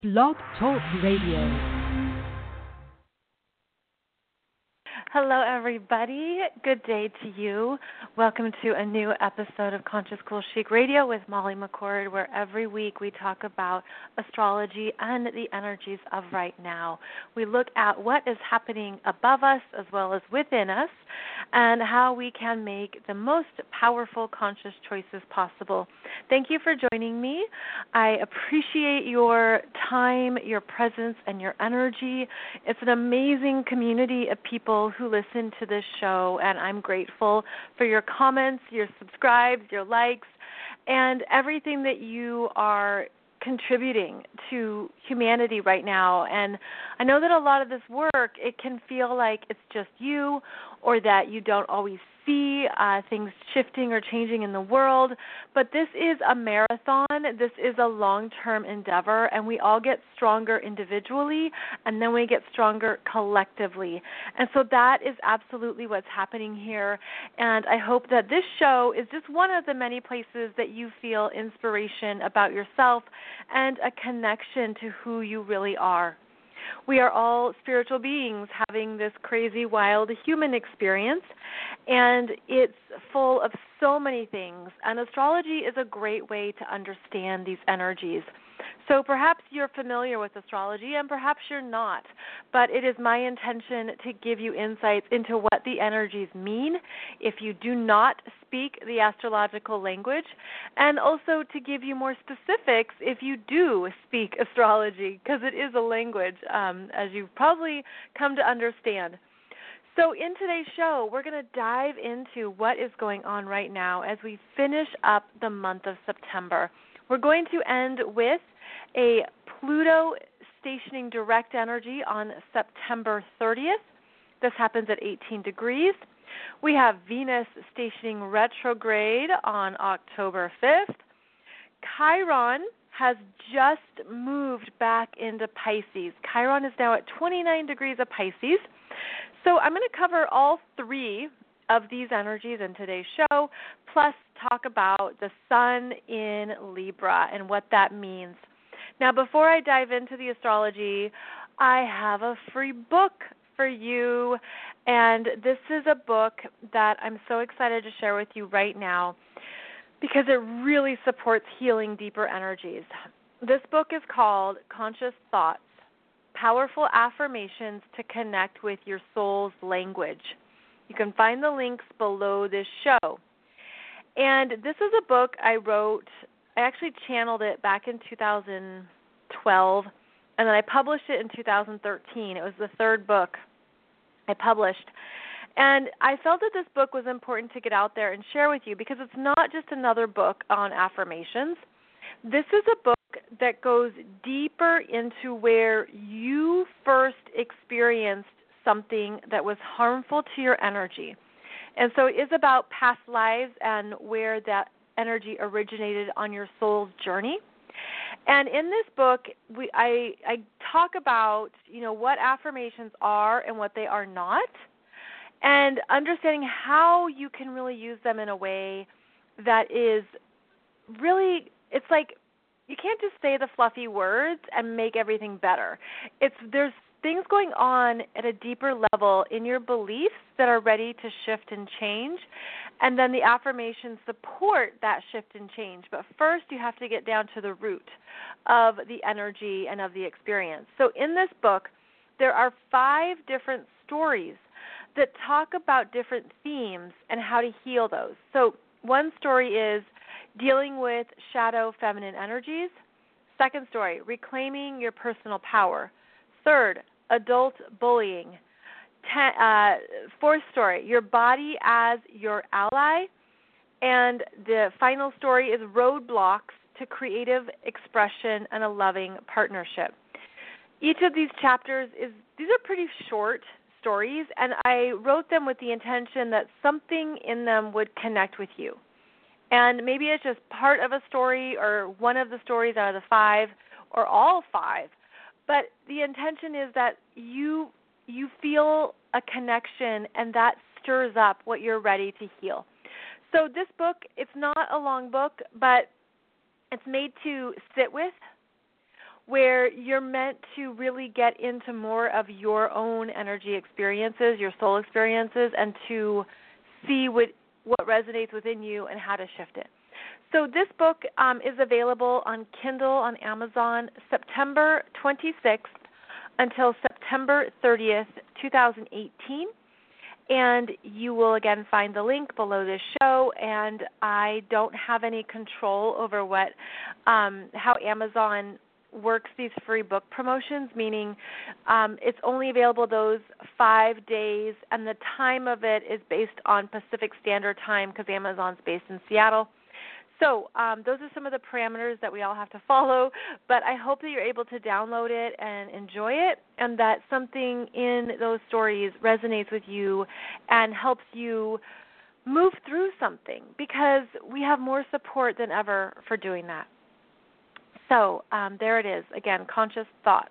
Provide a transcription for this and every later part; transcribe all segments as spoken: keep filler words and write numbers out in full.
Blog Talk Radio. Hello, everybody. Good day to you. Welcome to a new episode of Conscious Cool Chic Radio with Molly McCord, where every week we talk about astrology and the energies of right now. We look at what is happening above us as well as within us and how we can make the most powerful conscious choices possible. Thank you for joining me. I appreciate your time, your presence, and your energy. It's an amazing community of people who listen to this show, and I'm grateful for your comments, your subscribes, your likes, and everything that you are contributing to humanity right now. And I know that a lot of this work, it can feel like it's just you, or that you don't always see uh, things shifting or changing in the world, but this is a marathon. This is a long-term endeavor, and we all get stronger individually, and then we get stronger collectively. And so that is absolutely what's happening here, and I hope that this show is just one of the many places that you feel inspiration about yourself and a connection to who you really are. We are all spiritual beings having this crazy, wild human experience, and it's full of so many things. And astrology is a great way to understand these energies. So perhaps you're familiar with astrology, and perhaps you're not, but it is my intention to give you insights into what the energies mean if you do not speak the astrological language, and also to give you more specifics if you do speak astrology, because it is a language, um, as you've probably come to understand. So in today's show, we're going to dive into what is going on right now as we finish up the month of September. We're going to end with a Pluto stationing direct energy on September thirtieth. This happens at eighteen degrees. We have Venus stationing retrograde on October fifth. Chiron has just moved back into Pisces. Chiron is now at twenty-nine degrees of Pisces. So I'm going to cover all three of these energies in today's show, plus talk about the sun in Libra and what that means. Now, before I dive into the astrology, I have a free book for you, and this is a book that I'm so excited to share with you right now because it really supports healing deeper energies. This book is called Conscious Thoughts, Powerful Affirmations to Connect with Your Soul's Language. You can find the links below this show. And this is a book I wrote. I actually channeled it back in two thousand twelve, and then I published it in two thousand thirteen. It was the third book I published. And I felt that this book was important to get out there and share with you because it's not just another book on affirmations. This is a book that goes deeper into where you first experienced something that was harmful to your energy. And so it is about past lives and where that energy originated on your soul's journey. And in this book, we I, I talk about, you know, what affirmations are and what they are not, and understanding how you can really use them in a way that is really, it's like you can't just say the fluffy words and make everything better. It's there's things going on at a deeper level in your beliefs that are ready to shift and change, and then the affirmations support that shift and change. But first, you have to get down to the root of the energy and of the experience. So in this book, there are five different stories that talk about different themes and how to heal those. So one story is dealing with shadow feminine energies. Second story, reclaiming your personal power. Third, adult bullying. Ten, uh, fourth story, your body as your ally. And the final story is roadblocks to creative expression and a loving partnership. Each of these chapters is, these are pretty short stories, and I wrote them with the intention that something in them would connect with you. And maybe it's just part of a story or one of the stories out of the five or all five. But the intention is that you you feel a connection, and that stirs up what you're ready to heal. So this book, it's not a long book, but it's made to sit with where you're meant to really get into more of your own energy experiences, your soul experiences, and to see what, what resonates within you and how to shift it. So this book um, is available on Kindle on Amazon September twenty-sixth until September thirtieth, twenty eighteen. And you will, again, find the link below this show. And I don't have any control over what um, how Amazon works these free book promotions, meaning um, it's only available those five days, and the time of it is based on Pacific Standard Time because Amazon's based in Seattle. So um, those are some of the parameters that we all have to follow, but I hope that you're able to download it and enjoy it, and that something in those stories resonates with you and helps you move through something, because we have more support than ever for doing that. So um, there it is, again, Conscious Thoughts.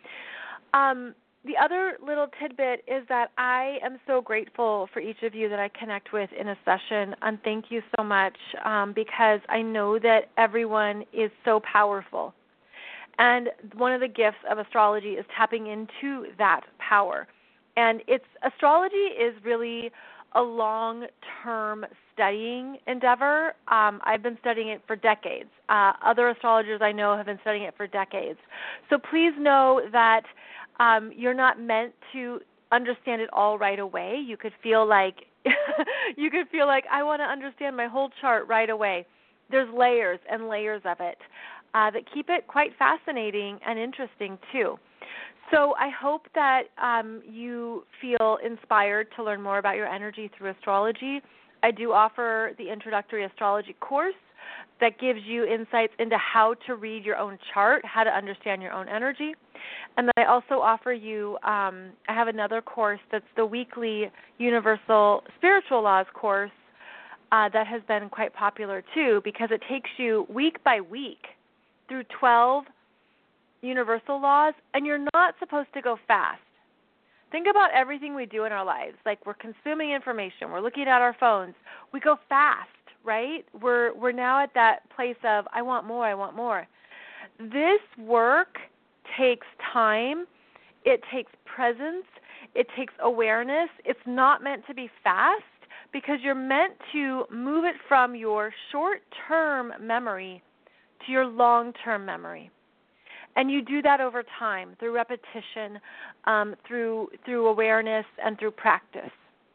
Um, The other little tidbit is that I am so grateful for each of you that I connect with in a session, and thank you so much um, because I know that everyone is so powerful. And one of the gifts of astrology is tapping into that power. And it's astrology is really a long-term studying endeavor. Um, I've been studying it for decades. Uh, other astrologers I know have been studying it for decades. So please know that Um, you're not meant to understand it all right away. You could feel like you could feel like I want to understand my whole chart right away. There's layers and layers of it uh, that keep it quite fascinating and interesting too. So I hope that um, you feel inspired to learn more about your energy through astrology. I do offer the introductory astrology course that gives you insights into how to read your own chart, how to understand your own energy. And then I also offer you, um, I have another course that's the weekly Universal Spiritual Laws course uh, that has been quite popular too, because it takes you week by week through twelve universal laws, and you're not supposed to go fast. Think about everything we do in our lives. Like, we're consuming information, we're looking at our phones. We go fast, right? We're we're now at that place of, I want more, I want more. This work takes time. It takes presence. It takes awareness. It's not meant to be fast, because you're meant to move it from your short-term memory to your long-term memory. And you do that over time through repetition, um, through through awareness, and through practice.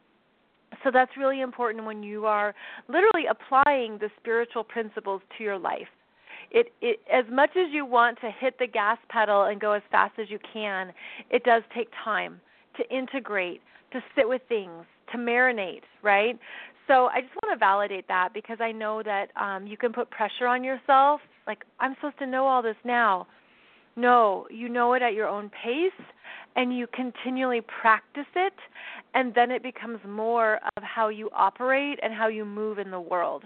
So that's really important when you are literally applying the spiritual principles to your life. It, it, as much as you want to hit the gas pedal and go as fast as you can, it does take time to integrate, to sit with things, to marinate, right? So I just want to validate that, because I know that um, you can put pressure on yourself, like, I'm supposed to know all this now. No, you know it at your own pace, and you continually practice it, and then it becomes more of how you operate and how you move in the world.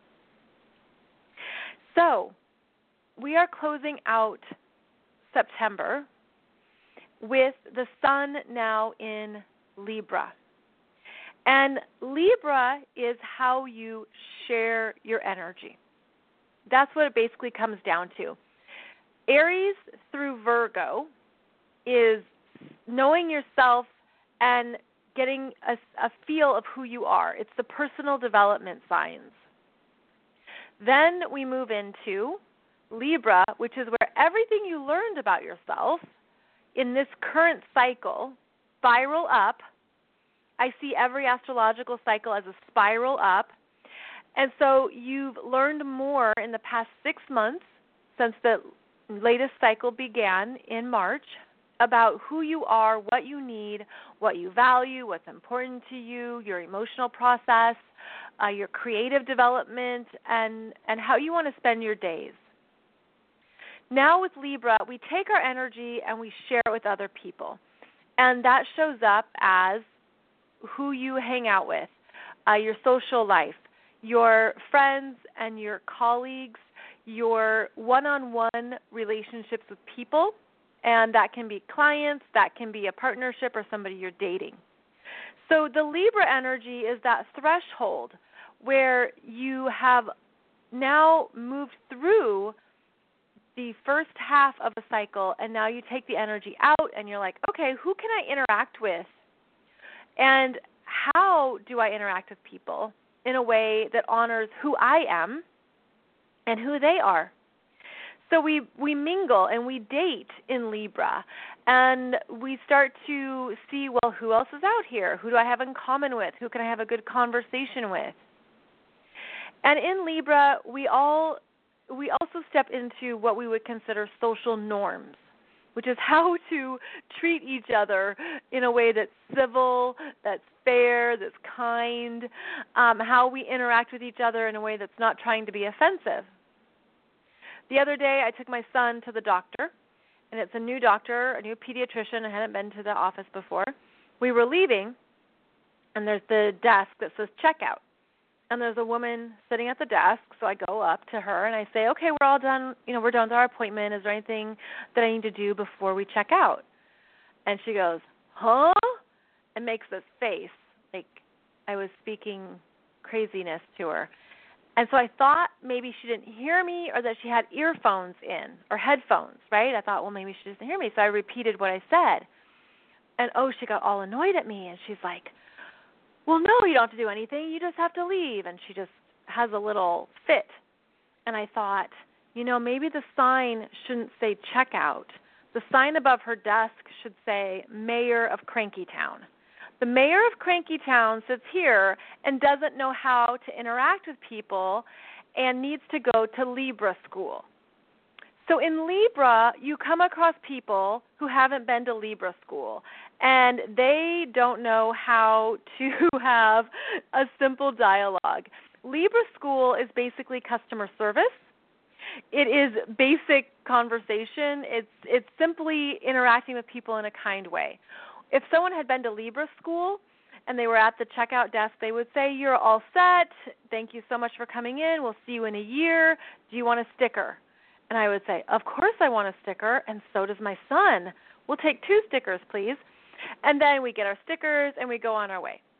So we are closing out September with the sun now in Libra. And Libra is how you share your energy. That's what it basically comes down to. Aries through Virgo is knowing yourself and getting a, a feel of who you are. It's the personal development signs. Then we move into Libra, which is where everything you learned about yourself in this current cycle spiral up. I see every astrological cycle as a spiral up. And so you've learned more in the past six months since the latest cycle began in March about who you are, what you need, what you value, what's important to you, your emotional process, uh, your creative development, and, and how you want to spend your days. Now with Libra, we take our energy and we share it with other people. And that shows up as who you hang out with, uh, your social life, your friends and your colleagues, your one-on-one relationships with people, and that can be clients, that can be a partnership, or somebody you're dating. So the Libra energy is that threshold where you have now moved through the first half of a cycle, and now you take the energy out and you're like, okay, who can I interact with? And how do I interact with people in a way that honors who I am and who they are? So we, we mingle and we date in Libra, and we start to see, well, who else is out here? Who do I have in common with? Who can I have a good conversation with? And in Libra, we all we also step into what we would consider social norms, which is how to treat each other in a way that's civil, that's fair, that's kind, um, how we interact with each other in a way that's not trying to be offensive. The other day, I took my son to the doctor, and it's a new doctor, a new pediatrician. I hadn't been to the office before. We were leaving, and there's the desk that says checkout. And there's a woman sitting at the desk, so I go up to her and I say, okay, we're all done. You know, we're done with our appointment. Is there anything that I need to do before we check out? And she goes, huh? And makes this face like I was speaking craziness to her. And so I thought maybe she didn't hear me or that she had earphones in or headphones, right? I thought, well, maybe she doesn't hear me. So I repeated what I said. And, oh, she got all annoyed at me, and she's like, well, no, you don't have to do anything. You just have to leave. And she just has a little fit. And I thought, you know, maybe the sign shouldn't say checkout. The sign above her desk should say Mayor of Cranky Town. The Mayor of Cranky Town sits here and doesn't know how to interact with people and needs to go to Libra school. So in Libra, you come across people who haven't been to Libra school, and they don't know how to have a simple dialogue. Libra school is basically customer service. It is basic conversation. It's it's simply interacting with people in a kind way. If someone had been to Libra school and they were at the checkout desk, they would say, you're all set. Thank you so much for coming in. We'll see you in a year. Do you want a sticker? And I would say, of course I want a sticker, and so does my son. We'll take two stickers, please. And then we get our stickers and we go on our way.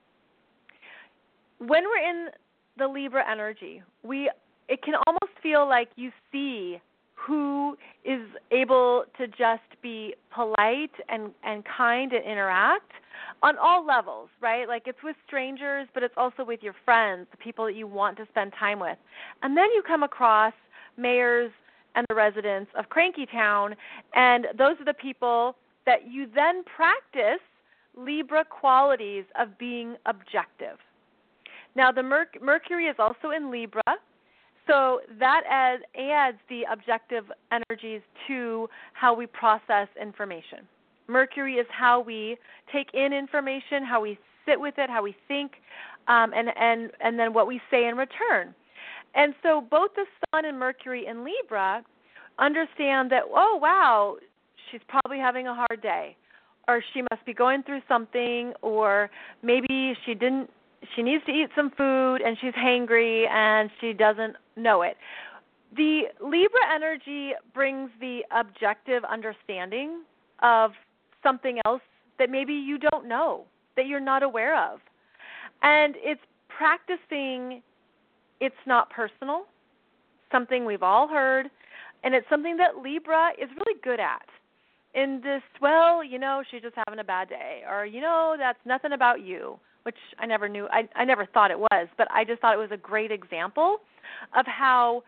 When we're in the Libra energy, we it can almost feel like you see who is able to just be polite and, and kind and interact on all levels, right? Like it's with strangers, but it's also with your friends, the people that you want to spend time with. And then you come across mayors and the residents of Cranky Town, and those are the people that you then practice Libra qualities of being objective. Now, the Merc- Mercury is also in Libra, so that adds, adds the objective energies to how we process information. Mercury is how we take in information, how we sit with it, how we think, um, and, and, and then what we say in return. And so both the Sun and Mercury in Libra understand that, oh, wow, she's probably having a hard day, or she must be going through something, or maybe she didn't, she needs to eat some food and she's hangry and she doesn't know it. The Libra energy brings the objective understanding of something else that maybe you don't know, that you're not aware of. And it's practicing it's not personal, something we've all heard, and it's something that Libra is really good at. In this, well, you know, she's just having a bad day, or, you know, that's nothing about you, which I never knew, I, I never thought it was, but I just thought it was a great example of how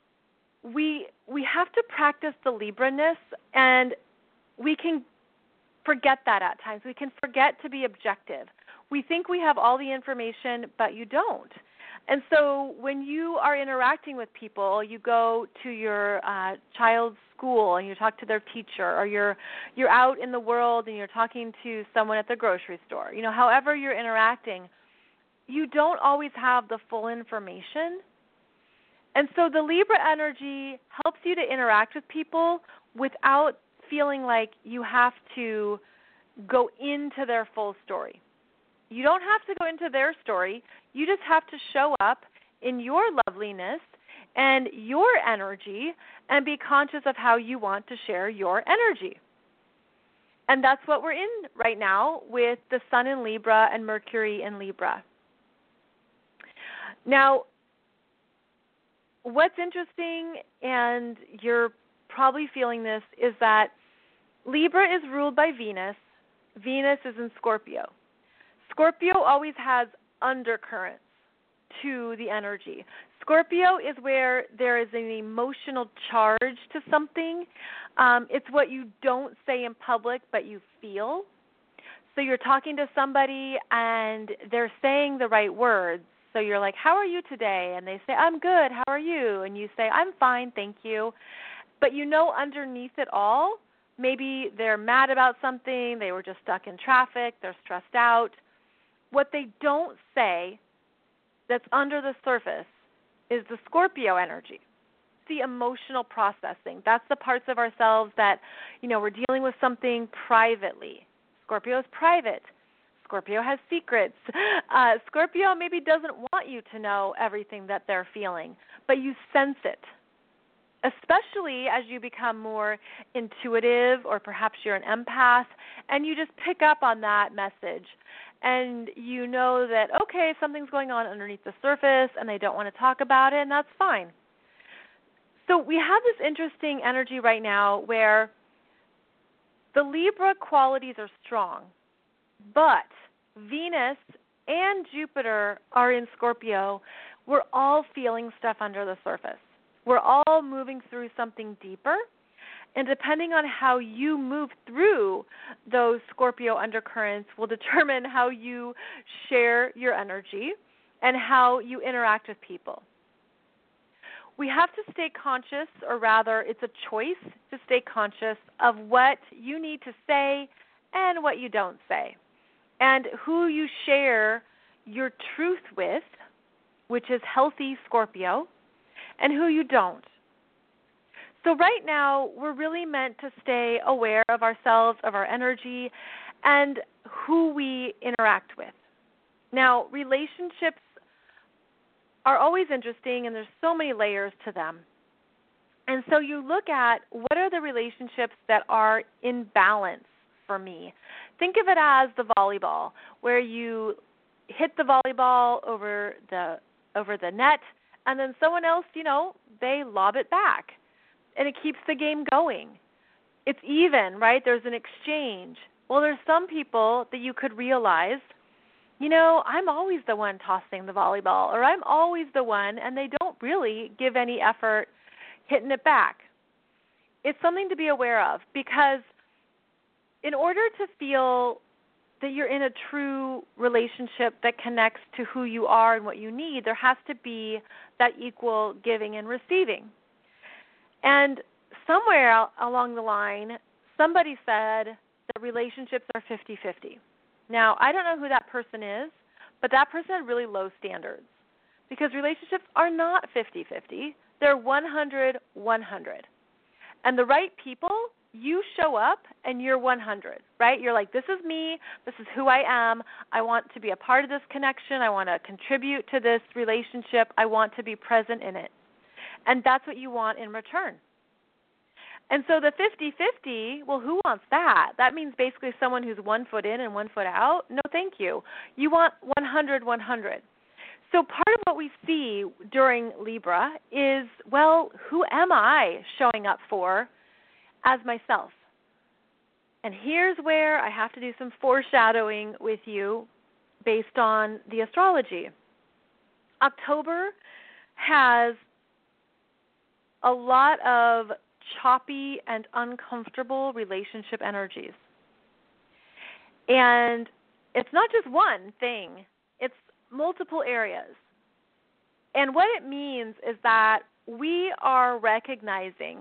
we we have to practice the Libra-ness, and we can forget that at times. We can forget to be objective. We think we have all the information, but you don't. And so when you are interacting with people, you go to your uh, child's school and you talk to their teacher, or you're you're out in the world and you're talking to someone at the grocery store. You know, however you're interacting, you don't always have the full information. And so the Libra energy helps you to interact with people without feeling like you have to go into their full story. You don't have to go into their story. You just have to show up in your loveliness and your energy and be conscious of how you want to share your energy. And that's what we're in right now with the Sun in Libra and Mercury in Libra. Now, what's interesting, and you're probably feeling this, is that Libra is ruled by Venus. Venus is in Scorpio. Scorpio always has undercurrents to the energy. Scorpio is where there is an emotional charge to something. Um, it's what you don't say in public, but you feel. So you're talking to somebody and they're saying the right words. So you're like, how are you today? And they say, I'm good. How are you? And you say, I'm fine, thank you. But you know underneath it all, maybe they're mad about something, they were just stuck in traffic, they're stressed out. What they don't say that's under the surface is the Scorpio energy, the emotional processing. That's the parts of ourselves that, you know, we're dealing with something privately. Scorpio is private. Scorpio has secrets. Uh, Scorpio maybe doesn't want you to know everything that they're feeling, but you sense it, especially as you become more intuitive, or perhaps you're an empath, and you just pick up on that message. And you know that, okay, something's going on underneath the surface, and they don't want to talk about it, and that's fine. So we have this interesting energy right now where the Libra qualities are strong, but Venus and Jupiter are in Scorpio. We're all feeling stuff under the surface. We're all moving through something deeper, and depending on how you move through those Scorpio undercurrents will determine how you share your energy and how you interact with people. We have to stay conscious, or rather it's a choice to stay conscious of what you need to say and what you don't say, and who you share your truth with, which is healthy Scorpio, and who you don't. So right now, we're really meant to stay aware of ourselves, of our energy, and who we interact with. Now, relationships are always interesting, and there's so many layers to them. And so you look at what are the relationships that are in balance for me. Think of it as the volleyball, where you hit the volleyball over the over the net, and then someone else, you know, they lob it back, and it keeps the game going. It's even, right? There's an exchange. Well, there's some people that you could realize, you know, I'm always the one tossing the volleyball, or I'm always the one, and they don't really give any effort hitting it back. It's something to be aware of, because in order to feel that you're in a true relationship that connects to who you are and what you need, there has to be that equal giving and receiving. And somewhere along the line, somebody said that relationships are fifty-fifty. Now, I don't know who that person is, but that person had really low standards, because relationships are not fifty-fifty. They're one hundred one hundred. And the right people, you show up and you're one hundred, right? You're like, this is me, this is who I am, I want to be a part of this connection, I want to contribute to this relationship, I want to be present in it. And that's what you want in return. And so the fifty-fifty, well, who wants that? That means basically someone who's one foot in and one foot out. No, thank you. You want one hundred one hundred. So part of what we see during Libra is, well, who am I showing up for as myself? And here's where I have to do some foreshadowing with you based on the astrology. October has a lot of choppy and uncomfortable relationship energies. And it's not just one thing, it's multiple areas. And what it means is that we are recognizing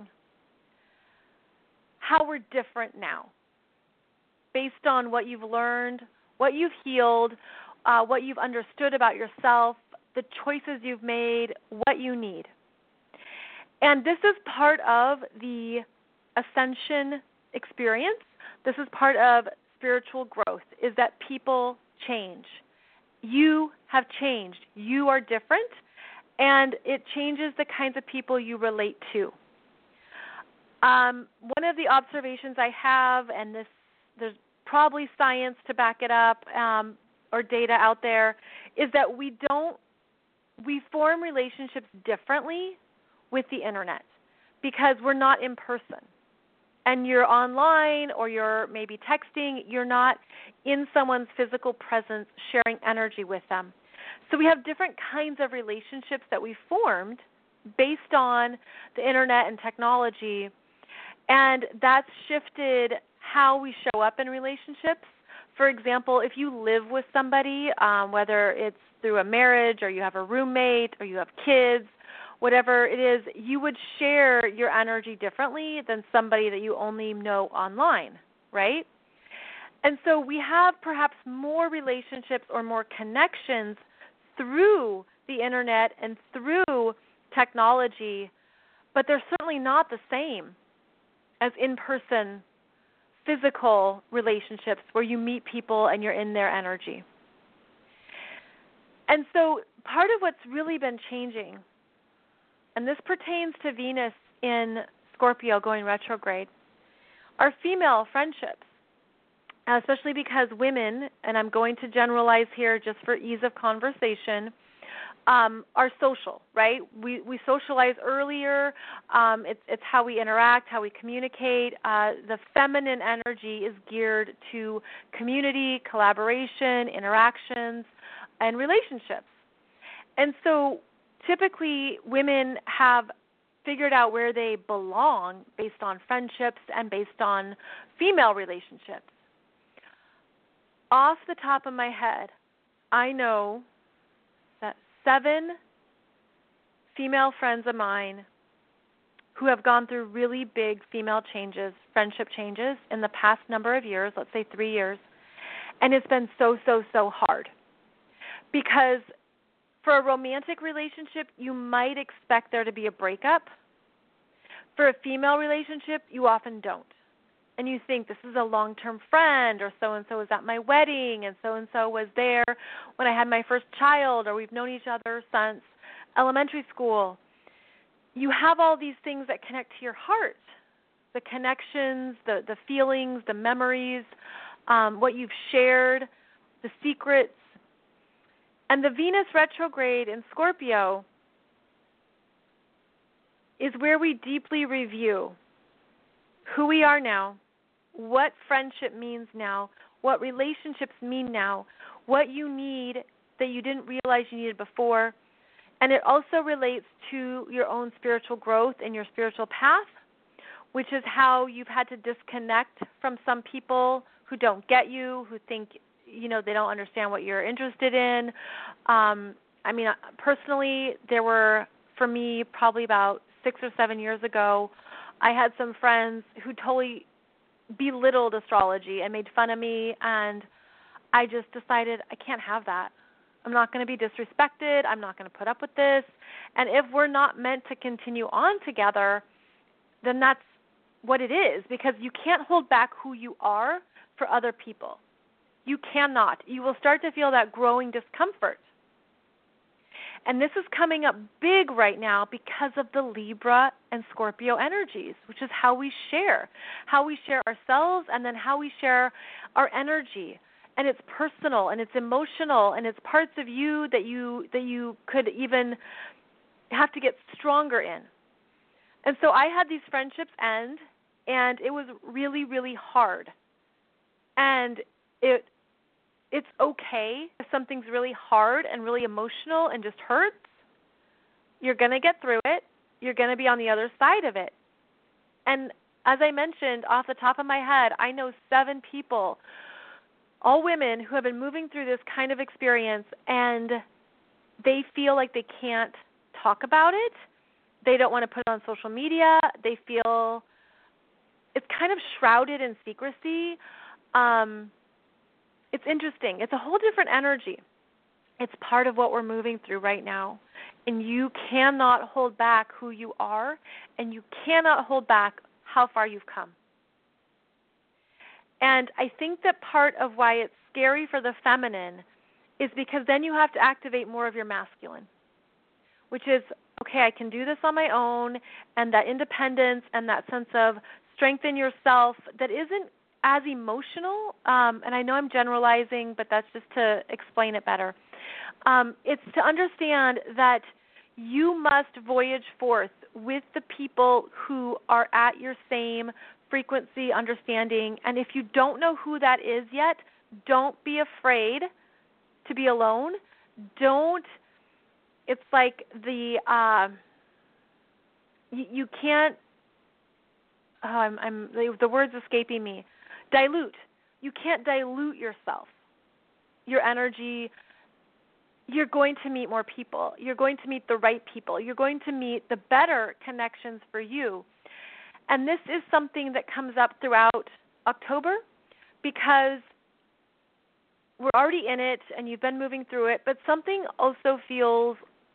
how we're different now based on what you've learned, what you've healed, uh, what you've understood about yourself, the choices you've made, what you need. And this is part of the ascension experience. This is part of spiritual growth, is that people change. You have changed. You are different, and it changes the kinds of people you relate to. Um, one of the observations I have, and this there's probably science to back it up, um, or data out there, is that we don't we form relationships differently with the internet, because we're not in person. And you're online or you're maybe texting, you're not in someone's physical presence sharing energy with them. So we have different kinds of relationships that we formed based on the internet and technology, and that's shifted how we show up in relationships. For example, if you live with somebody, um, whether it's through a marriage or you have a roommate or you have kids, whatever it is, you would share your energy differently than somebody that you only know online, right? And so we have perhaps more relationships or more connections through the internet and through technology, but they're certainly not the same as in-person physical relationships where you meet people and you're in their energy. And so part of what's really been changing, and this pertains to Venus in Scorpio going retrograde, are female friendships, especially because women, and I'm going to generalize here just for ease of conversation, um, are social, right? We we socialize earlier. Um, it's, it's how we interact, how we communicate. Uh, the feminine energy is geared to community, collaboration, interactions, and relationships. And so typically women have figured out where they belong based on friendships and based on female relationships. Off the top of my head, I know that seven female friends of mine who have gone through really big female changes, friendship changes in the past number of years, let's say three years, and it's been so, so, so hard. Because for a romantic relationship, you might expect there to be a breakup. For a female relationship, you often don't. And you think, this is a long-term friend, or so-and-so was at my wedding, and so-and-so was there when I had my first child, or we've known each other since elementary school. You have all these things that connect to your heart, the connections, the, the feelings, the memories, um, what you've shared, the secrets. And the Venus retrograde in Scorpio is where we deeply review who we are now, what friendship means now, what relationships mean now, what you need that you didn't realize you needed before. And it also relates to your own spiritual growth and your spiritual path, which is how you've had to disconnect from some people who don't get you, who think, you know, they don't understand what you're interested in. Um, I mean, personally, there were, for me, probably about six or seven years ago, I had some friends who totally belittled astrology and made fun of me, and I just decided I can't have that. I'm not going to be disrespected. I'm not going to put up with this. And if we're not meant to continue on together, then that's what it is, because you can't hold back who you are for other people. You cannot. You will start to feel that growing discomfort. And this is coming up big right now because of the Libra and Scorpio energies, which is how we share, how we share ourselves, and then how we share our energy. And it's personal, and it's emotional, and it's parts of you that you that you could even have to get stronger in. And so I had these friendships end, and it was really, really hard. And it It's okay if something's really hard and really emotional and just hurts. You're going to get through it. You're going to be on the other side of it. And as I mentioned, off the top of my head, I know seven people, all women, who have been moving through this kind of experience, and they feel like they can't talk about it. They don't want to put it on social media. They feel it's kind of shrouded in secrecy. Um It's interesting. It's a whole different energy. It's part of what we're moving through right now. And you cannot hold back who you are, and you cannot hold back how far you've come. And I think that part of why it's scary for the feminine is because then you have to activate more of your masculine, which is, okay, I can do this on my own, and that independence and that sense of strength in yourself that isn't as emotional, um, and I know I'm generalizing, but that's just to explain it better. Um, it's to understand that you must voyage forth with the people who are at your same frequency, understanding. And if you don't know who that is yet, don't be afraid to be alone. Don't, it's like the, uh, you, you can't, oh, I'm, I'm, the, the word's escaping me. Dilute. You can't dilute yourself, your energy. You're going to meet more people. You're going to meet the right people. You're going to meet the better connections for you. And this is something that comes up throughout October because we're already in it and you've been moving through it, but something also feels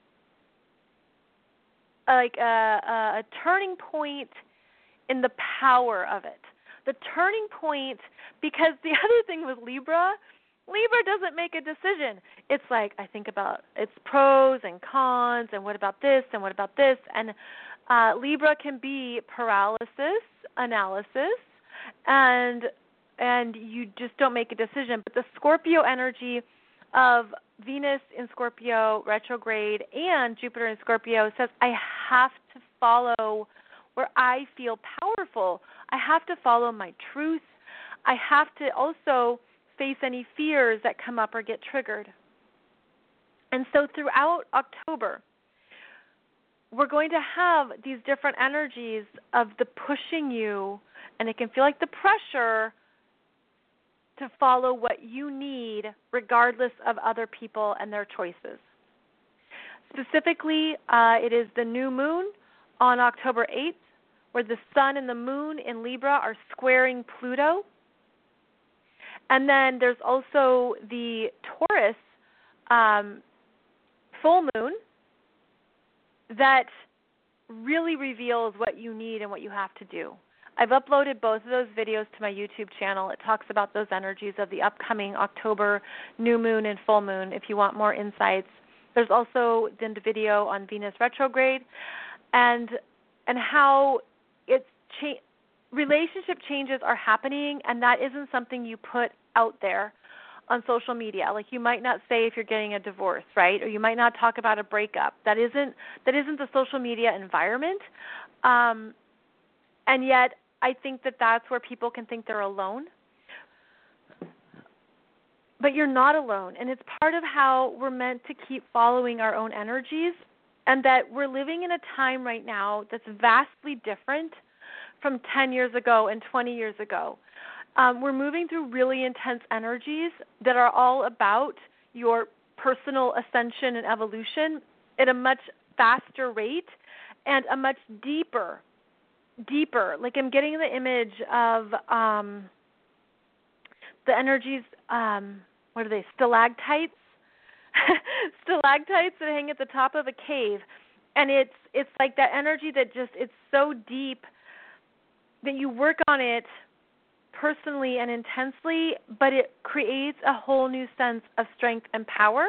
like a, a, a turning point in the power of it. The turning point, because the other thing with Libra, Libra doesn't make a decision. It's like, I think about its pros and cons and what about this and what about this. And uh, Libra can be paralysis analysis, and and you just don't make a decision. But the Scorpio energy of Venus in Scorpio retrograde and Jupiter in Scorpio says, I have to follow where I feel powerful. I have to follow my truth. I have to also face any fears that come up or get triggered. And so throughout October, we're going to have these different energies of the pushing you, and it can feel like the pressure to follow what you need regardless of other people and their choices. Specifically, uh, it is the new moon on October eighth, where the sun and the moon in Libra are squaring Pluto. And then there's also the Taurus um, full moon that really reveals what you need and what you have to do. I've uploaded both of those videos to my YouTube channel. It talks about those energies of the upcoming October new moon and full moon if you want more insights. There's also the video on Venus retrograde and and how it's cha- relationship changes are happening, and that isn't something you put out there on social media. Like, you might not say if you're getting a divorce, right? Or you might not talk about a breakup. That isn't that isn't the social media environment. Um, and yet, I think that that's where people can think they're alone. But you're not alone, and it's part of how we're meant to keep following our own energies, and that we're living in a time right now that's vastly different from ten years ago and twenty years ago. Um, we're moving through really intense energies that are all about your personal ascension and evolution at a much faster rate and a much deeper, deeper. Like, I'm getting the image of um, the energies, um, what are they, stalactites? Stalactites that hang at the top of a cave. And it's it's like that energy that just, it's so deep that you work on it personally and intensely, but it creates a whole new sense of strength and power.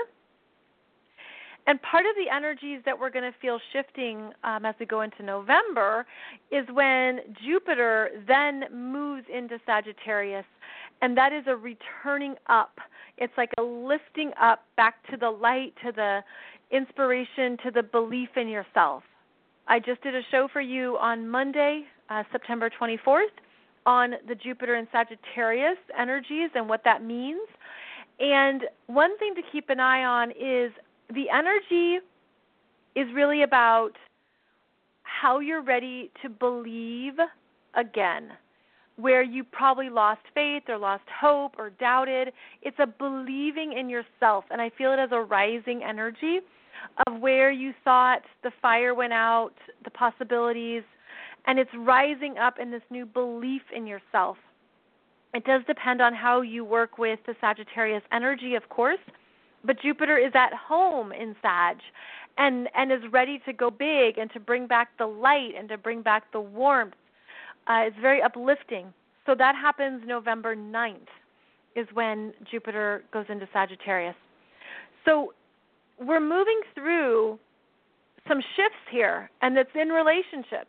And part of the energies that we're going to feel shifting um, as we go into November is when Jupiter then moves into Sagittarius, and that is a returning up. It's like a lifting up back to the light, to the inspiration, to the belief in yourself. I just did a show for you on Monday, uh, September twenty-fourth, on the Jupiter and Sagittarius energies and what that means. And one thing to keep an eye on is the energy is really about how you're ready to believe again, where you probably lost faith or lost hope or doubted. It's a believing in yourself, and I feel it as a rising energy of where you thought the fire went out, the possibilities, and it's rising up in this new belief in yourself. It does depend on how you work with the Sagittarius energy, of course, but Jupiter is at home in Sag and, and is ready to go big and to bring back the light and to bring back the warmth. Uh, it's very uplifting. So that happens November ninth is when Jupiter goes into Sagittarius. So we're moving through some shifts here, and it's in relationships.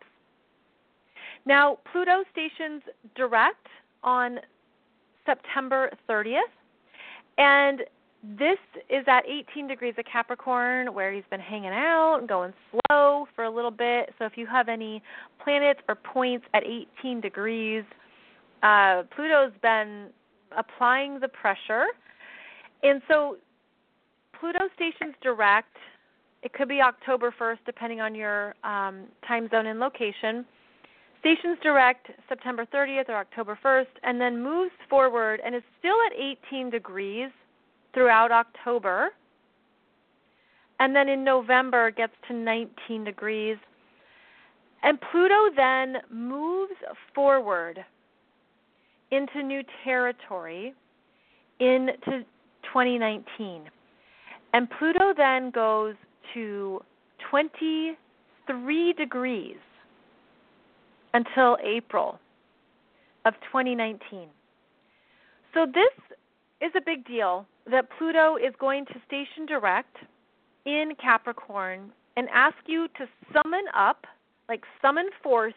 Now, Pluto stations direct on September thirtieth, and this is at eighteen degrees of Capricorn, where he's been hanging out and going slow for a little bit. So if you have any planets or points at eighteen degrees, uh, Pluto's been applying the pressure. And so Pluto stations direct. It could be October first, depending on your um, time zone and location. Stations direct September thirtieth or October first, and then moves forward and is still at eighteen degrees throughout October. And then in November gets to nineteen degrees. And Pluto then moves forward into new territory into twenty nineteen. And Pluto then goes to twenty-three degrees until April of twenty nineteen. So this is a big deal, that Pluto is going to station direct in Capricorn and ask you to summon up, like summon forth,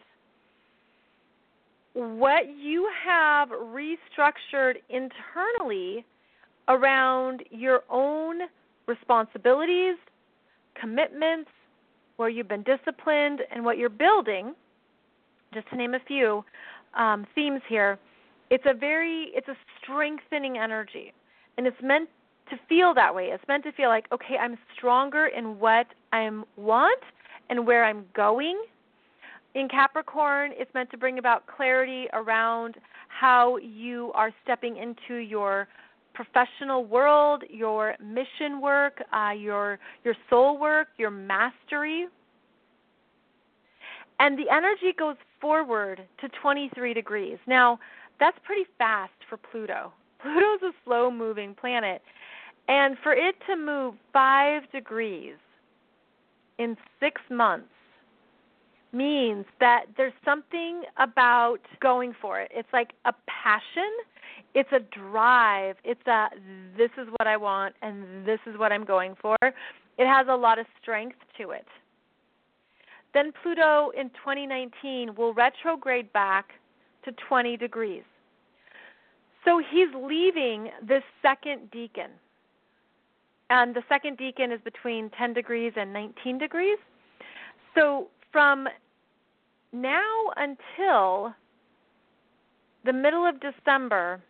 what you have restructured internally around your own responsibilities, commitments, where you've been disciplined, and what you're building. Just to name a few um, themes here, it's a very, it's a strengthening energy, and it's meant to feel that way. It's meant to feel like, okay, I'm stronger in what I want and where I'm going. In Capricorn, it's meant to bring about clarity around how you are stepping into your professional world, your mission work, uh, your your soul work, your mastery. And the energy goes forward to twenty-three degrees. Now, that's pretty fast for Pluto. Pluto's a slow-moving planet. And for it to move five degrees in six months means that there's something about going for it. It's like a passion. It's a drive. It's a, this is what I want, and this is what I'm going for. It has a lot of strength to it. Then Pluto in twenty nineteen will retrograde back to twenty degrees. So he's leaving this second decan. And the second decan is between ten degrees and nineteen degrees. So from now until the middle of December,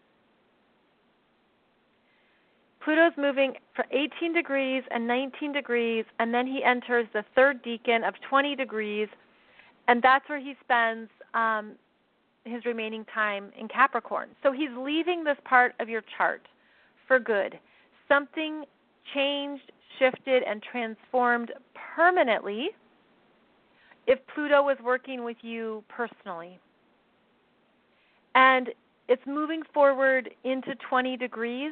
Pluto's moving for eighteen degrees and nineteen degrees, and then he enters the third decan of twenty degrees, and that's where he spends um, his remaining time in Capricorn. So he's leaving this part of your chart for good. Something changed, shifted, and transformed permanently if Pluto was working with you personally. And it's moving forward into twenty degrees.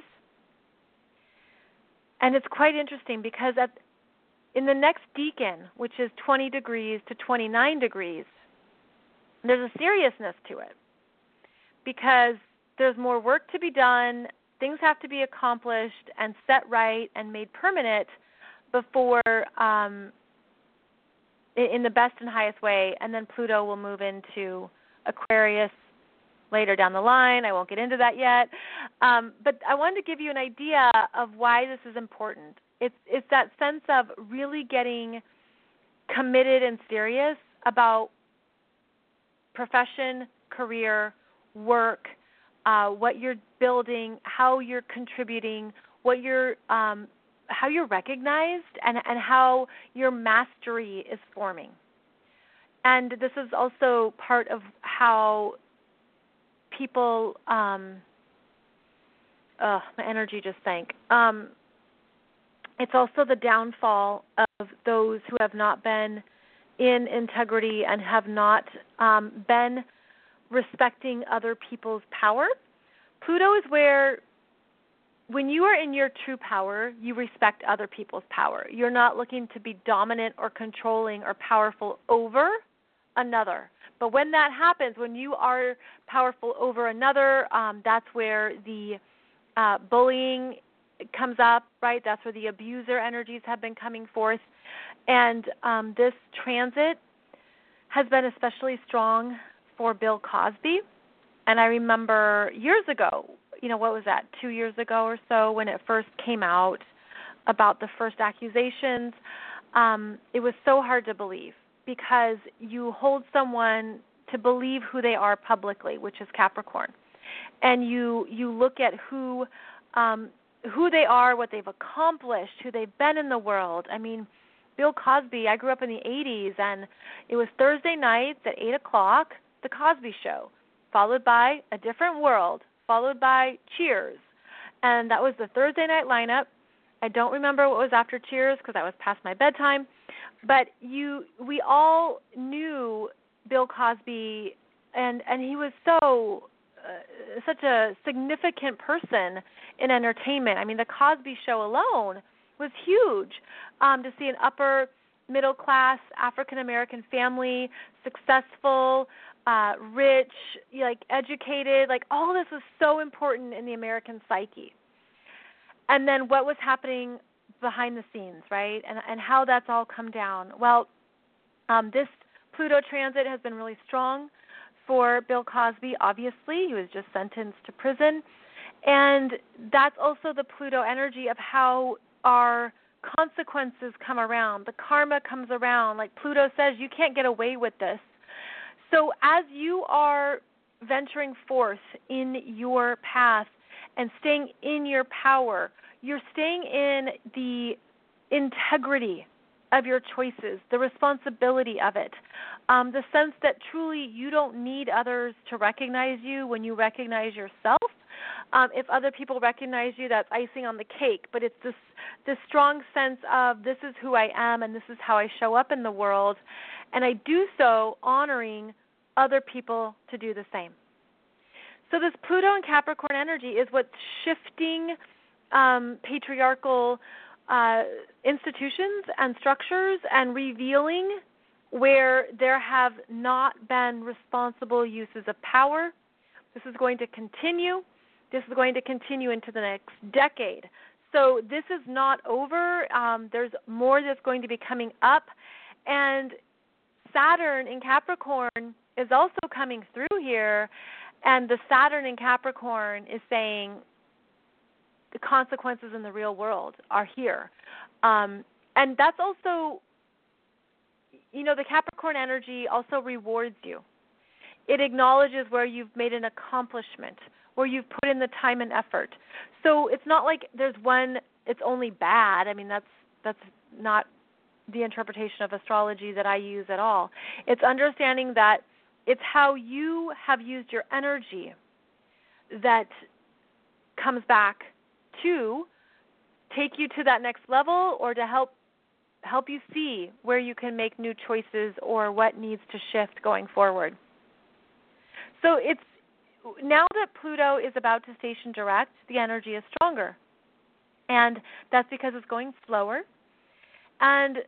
And it's quite interesting because at, in the next decan, which is twenty degrees to twenty-nine degrees, there's a seriousness to it because there's more work to be done. Things have to be accomplished and set right and made permanent before, um, in the best and highest way, and then Pluto will move into Aquarius later down the line. I won't get into that yet. Um, but I wanted to give you an idea of why this is important. It's, it's that sense of really getting committed and serious about profession, career, work, uh, what you're building, how you're contributing, what you're, um, how you're recognized, and, and how your mastery is forming. And this is also part of how people, um, uh, my energy just sank. Um, it's also the downfall of those who have not been in integrity and have not um, been respecting other people's power. Pluto is where, when you are in your true power, you respect other people's power. You're not looking to be dominant or controlling or powerful over another. But when that happens, when you are powerful over another, um, that's where the uh, bullying comes up, right? That's where the abuser energies have been coming forth. And um, this transit has been especially strong for Bill Cosby. And I remember years ago, you know, what was that, two years ago or so when it first came out about the first accusations, um, it was so hard to believe because you hold someone to believe who they are publicly, which is Capricorn, and you you look at who um, who they are, what they've accomplished, who they've been in the world. I mean, Bill Cosby, I grew up in the eighties, and it was Thursday nights at eight o'clock, The Cosby Show, followed by A Different World, followed by Cheers. And that was the Thursday night lineup. I don't remember what was after Cheers because I was past my bedtime. But you, we all knew Bill Cosby, and, and he was so uh, such a significant person in entertainment. I mean, The Cosby Show alone was huge. Um, to see an upper middle class African American family, successful, uh, rich, like educated, like all this was so important in the American psyche. And then what was happening behind the scenes, right? And and how that's all come down. Well, um, this Pluto transit has been really strong for Bill Cosby. Obviously, he was just sentenced to prison. And that's also the Pluto energy of how our consequences come around. The karma comes around. Like Pluto says, you can't get away with this. So as you are venturing forth in your path and staying in your power, you're staying in the integrity of your choices, the responsibility of it, um, the sense that truly you don't need others to recognize you when you recognize yourself. Um, if other people recognize you, that's icing on the cake. But it's this this strong sense of this is who I am and this is how I show up in the world, and I do so honoring other people to do the same. So this Pluto and Capricorn energy is what's shifting um, patriarchal uh, institutions and structures and revealing where there have not been responsible uses of power. This is going to continue. This is going to continue into the next decade. So this is not over. Um, there's more that's going to be coming up. And Saturn in Capricorn is also coming through here. And the Saturn in Capricorn is saying the consequences in the real world are here. Um, and that's also, you know, the Capricorn energy also rewards you. It acknowledges where you've made an accomplishment, where you've put in the time and effort. So it's not like there's one, it's only bad. I mean, that's that's not the interpretation of astrology that I use at all. It's understanding that it's how you have used your energy that comes back to take you to that next level or to help help you see where you can make new choices or what needs to shift going forward. So it's now that Pluto is about to station direct, the energy is stronger. And that's because it's going slower. And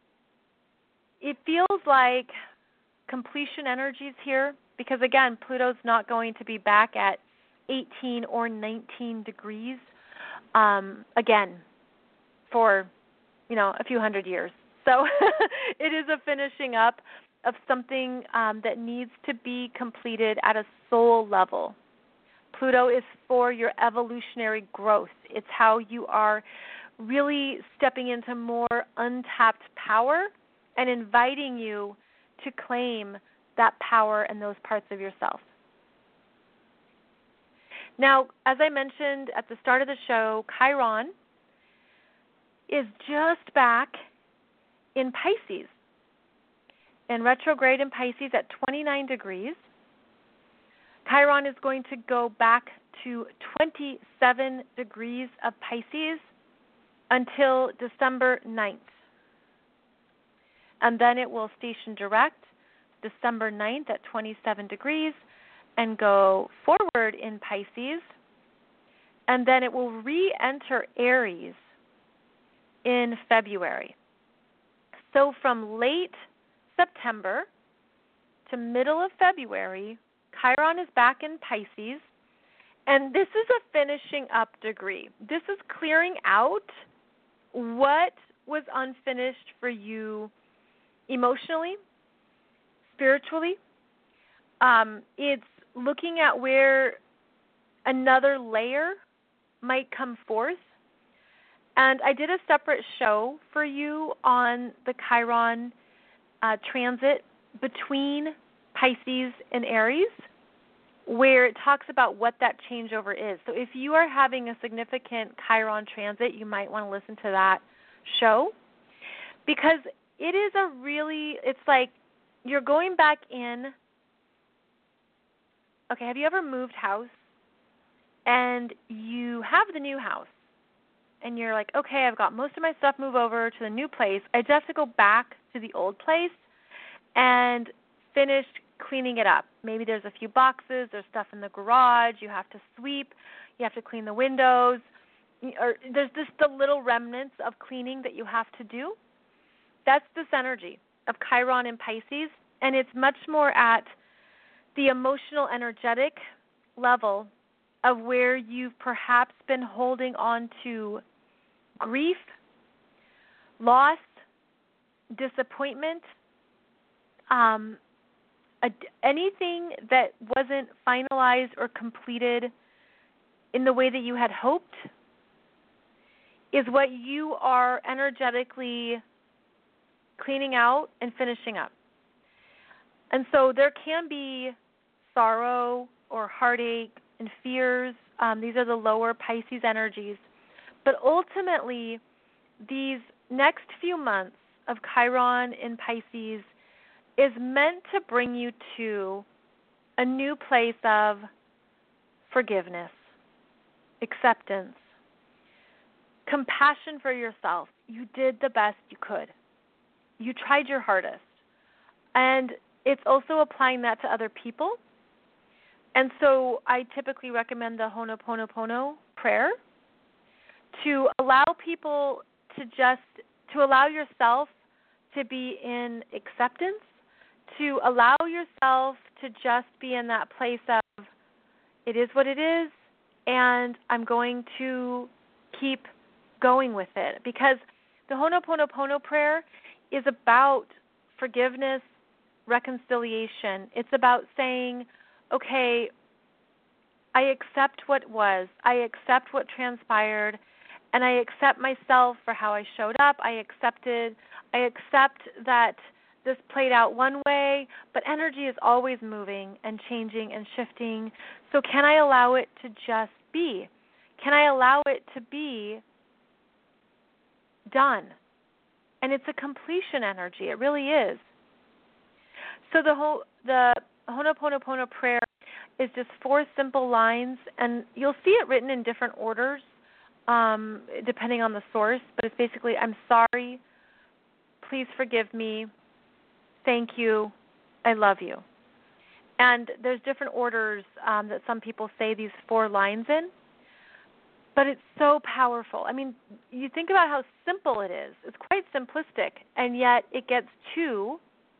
it feels like completion energies here because, again, Pluto's not going to be back at eighteen or nineteen degrees um, again for, you know, a few hundred years. So it is a finishing up of something um, that needs to be completed at a soul level. Pluto is for your evolutionary growth. It's how you are really stepping into more untapped power and inviting you to claim that power and those parts of yourself. Now, as I mentioned at the start of the show, Chiron is just back in Pisces, in retrograde in Pisces at twenty-nine degrees. Chiron is going to go back to twenty-seven degrees of Pisces until December ninth. And then it will station direct December ninth at twenty-seven degrees and go forward in Pisces. And then it will re-enter Aries in February. So from late September to middle of February, Chiron is back in Pisces, and this is a finishing up degree. This is clearing out what was unfinished for you emotionally, spiritually. Um, it's looking at where another layer might come forth. And I did a separate show for you on the Chiron uh, transit between Pisces and Aries, where it talks about what that changeover is. So if you are having a significant Chiron transit, you might want to listen to that show, because it is a really, it's like you're going back in. Okay, have you ever moved house and you have the new house and you're like, okay, I've got most of my stuff moved over to the new place. I just have to go back to the old place and finish cleaning it up. Maybe there's a few boxes, there's stuff in the garage, you have to sweep, you have to clean the windows, or there's just the little remnants of cleaning that you have to do. That's this energy of Chiron and Pisces, and it's much more at the emotional, energetic level of where you've perhaps been holding on to grief, loss, disappointment, um, a, anything that wasn't finalized or completed in the way that you had hoped is what you are energetically cleaning out and finishing up. And so there can be sorrow or heartache and fears. Um, these are the lower Pisces energies. But ultimately, these next few months of Chiron in Pisces is meant to bring you to a new place of forgiveness, acceptance, compassion for yourself. You did the best you could. You tried your hardest. And it's also applying that to other people. And so I typically recommend the Ho'oponopono prayer to allow people to just, to allow yourself to be in acceptance, to allow yourself to just be in that place of, it is what it is, and I'm going to keep going with it. Because the Ho'oponopono prayer is about forgiveness, reconciliation. It's about saying, okay, I accept what was. I accept what transpired, and I accept myself for how I showed up. I accepted, I accept that this played out one way, but energy is always moving and changing and shifting. So can I allow it to just be? Can I allow it to be done? And it's a completion energy. It really is. So the whole, the Ho'oponopono prayer is just four simple lines, and you'll see it written in different orders um, depending on the source, but it's basically, I'm sorry, please forgive me, thank you, I love you. And there's different orders um, that some people say these four lines in, but it's so powerful. I mean, you think about how simple it is. It's quite simplistic, and yet it gets to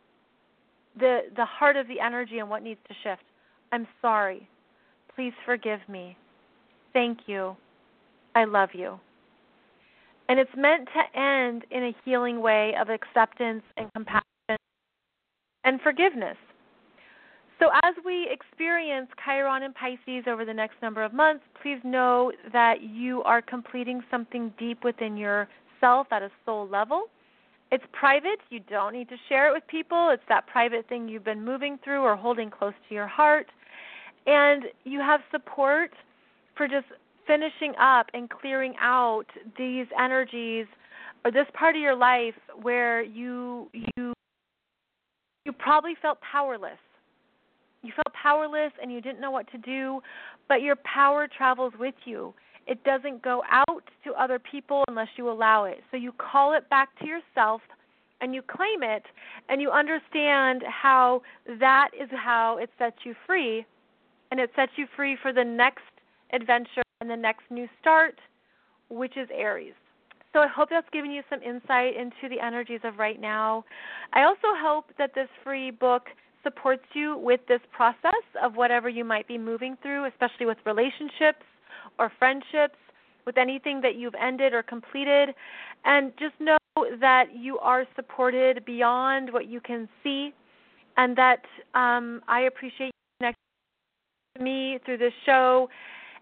the the heart of the energy and what needs to shift. I'm sorry. Please forgive me. Thank you. I love you. And it's meant to end in a healing way of acceptance and compassion and forgiveness. So as we experience Chiron and Pisces over the next number of months, please know that you are completing something deep within yourself at a soul level. It's private. You don't need to share it with people. It's that private thing you've been moving through or holding close to your heart. And you have support for just finishing up and clearing out these energies or this part of your life where you you you probably felt powerless. You felt powerless and you didn't know what to do, but your power travels with you. It doesn't go out to other people unless you allow it. So you call it back to yourself and you claim it, and you understand how that is how it sets you free, and it sets you free for the next adventure and the next new start, which is Aries. So I hope that's given you some insight into the energies of right now. I also hope that this free book supports you with this process of whatever you might be moving through, especially with relationships or friendships, with anything that you've ended or completed. And just know that you are supported beyond what you can see, and that um, I appreciate you connecting to me through this show.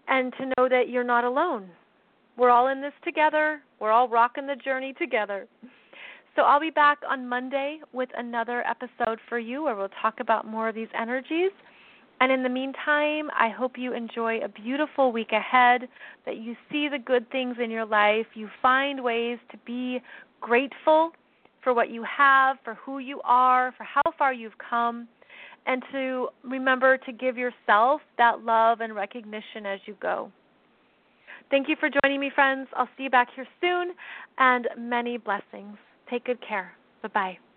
and to know that you're not alone. We're all in this together. We're all rocking the journey together. So I'll be back on Monday with another episode for you where we'll talk about more of these energies. And in the meantime, I hope you enjoy a beautiful week ahead, that you see the good things in your life, you find ways to be grateful for what you have, for who you are, for how far you've come, and to remember to give yourself that love and recognition as you go. Thank you for joining me, friends. I'll see you back here soon, and many blessings. Take good care. Bye-bye.